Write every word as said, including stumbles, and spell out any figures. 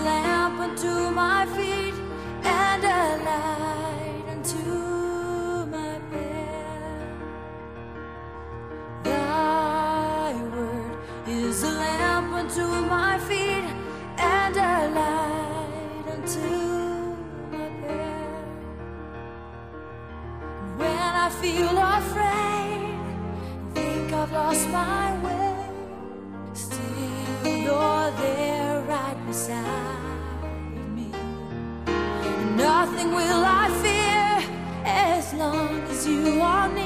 lamp unto my feet and a light unto my path. Thy word is a lamp unto my feet and a light unto my path. When I feel afraid, think I've lost my way, still you're there right beside me. Nothing will I fear as long as you are near.